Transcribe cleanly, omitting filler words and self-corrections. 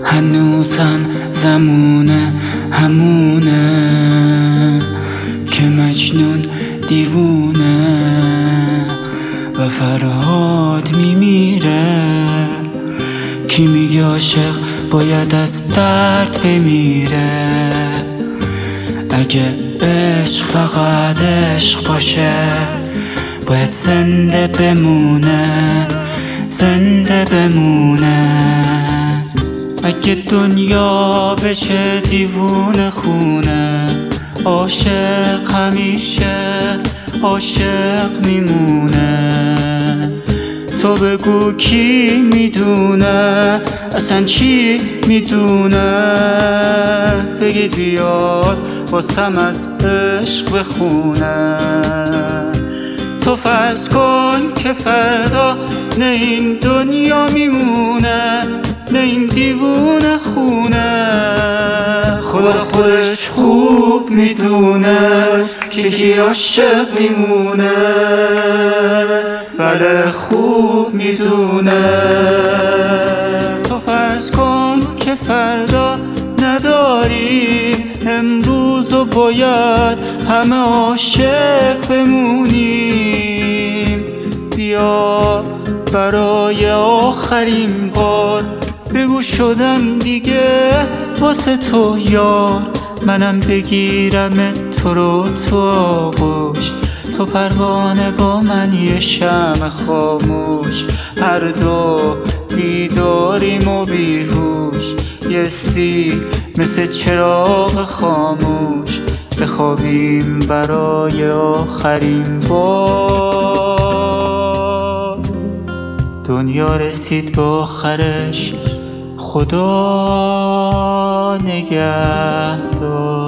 هنوزم زمونه همونه که مجنون دیوونه و فرهاد میمیره. کی میگه عاشق باید از درد بمیره؟ اگه عشق فقط عشق باشه باید زنده بمونه، زنده بمونه. اگه دنیا بشه دیوونه خونه، عاشق همیشه عاشق میمونه. تو بگو کی میدونه اصلا چی میدونه؟ بگی بیاد واسم از عشق بخونه. تو فرض کن که فردا نه این دنیا میمونه نه این دیوونه خونه. خدا خودش خوب میدونه که کی عاشق میمونه، بله خوب میدونه. تو فرض کن که فردا نداریم، امروز باید همه عاشق بمونیم. بیا برای آخرین بار بگو شدم دیگه واسه تو یار. منم بگیرم تو رو تو آغوش، تو پروانه با من یه شمع خاموش. هر دو بیداریم و بیهوش، یه سی مثل چراغ خاموش. بخوابیم برای آخرین بار. دنیا رسید به آخرش، خدا نگهدار.